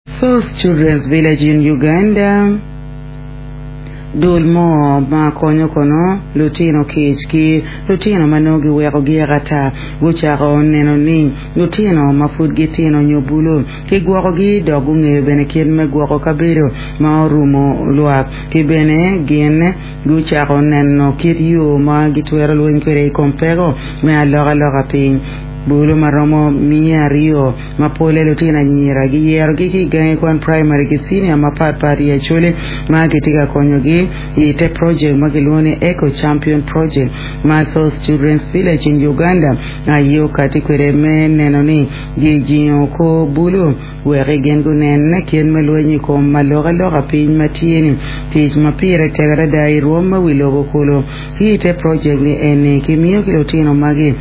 South Children's Village in Uganda. Dulmo ma konyo kono lutino kichki lutino manogi weko gata guchako neno ni lutino mafud gitino nyobulo kigwako gi dogu ng'eyo bene kien me gwako kabedo ma orumo luak kibene gin guchako neno kit yo ma gitwero lweny kwere kompego me aloka piny Bulu maromo mia rio mapole lutina nyira gi yero gi genge kwan primary gi senior mapatpati ya chole ma gitika konyo gi ite project magilwone Eco Champion Project ma South Children's Village in Uganda ayo kati kwere me neno ni gijiyo ko bulu were gengu nene kien melwenyi ko maloka piny matieni tich mapire tegara dai roma wilogo kulo ite project ni ene kimiyo kilotino magi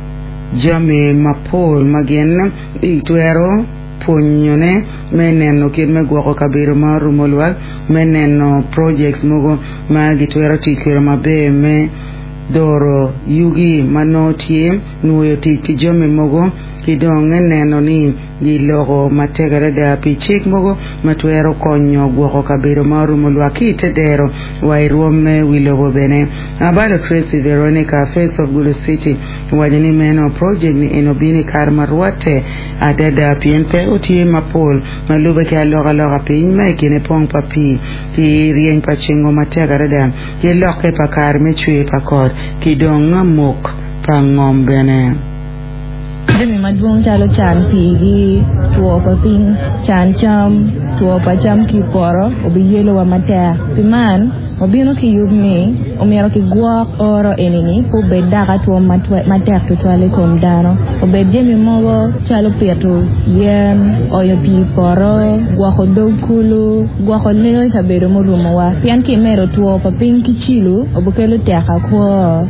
Jami mapol magien itwero punyone meneno kid megwako kabiro marumo luak meneno projects mogo magitwero tikero mabe me doro yugi manotie nuyo tiki jami mogo kidonge neno ni gilogo mategare da pichik mogo matwero konyo gwako kabiro marumo luak itedero wairuome wilogo bene abalo Tracy Veronica Face of Gulu City wajani meno project ni enobini karmarwate adada pienpe utie mapol malube ke aloka piny maikine pong papi ki rieny pachingo mategare da ki loke pakar mechwe pakor kidonga mok pangom bene Demi maduong chalo chan pigi tuo pa ping chan cham tuo pa cham ki poro obi yelo wa matea piman obino ki yubni omiero ki guak oro enini po bedaka tuo matea to twale kom dano obed jemi mogo chalo pieto yen oyo pi poro guako dogkulu guako leo sabedo morumo wa pian ki mero tuo pa ping ki chilu obukelo teka kwa